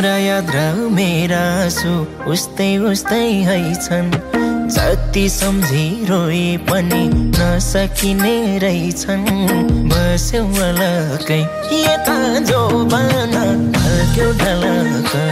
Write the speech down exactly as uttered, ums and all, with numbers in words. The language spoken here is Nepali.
तिम्रा याद र मेरा आँसु उस्तै उस्तै है छन् जति सम्झी रोए पनि नसकिने रहेछन् बस्यौ अलकै यता जो बाना फल्क्यो ढलक